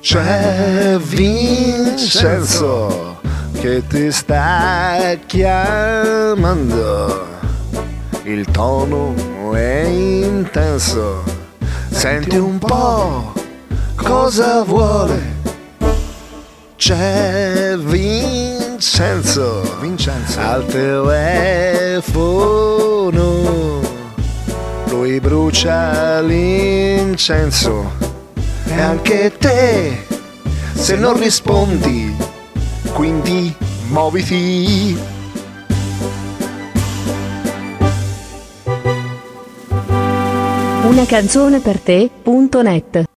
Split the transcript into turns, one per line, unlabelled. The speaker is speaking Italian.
C'è Vincenzo che ti sta chiamando, il tono è intenso, senti un po' cosa vuole. C'è Vincenzo al telefono, lui brucia l'incenso e anche te se non rispondi, quindi muoviti.
Una canzone per te.net